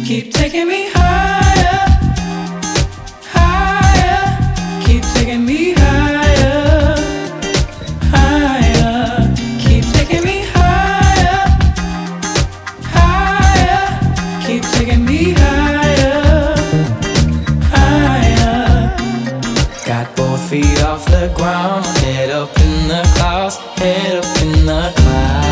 Keep taking me higher, higher. Keep taking me higher, higher. Keep taking me higher, higher. Keep taking me higher, higher. Got both feet off the ground, head up in the clouds, head up in the clouds.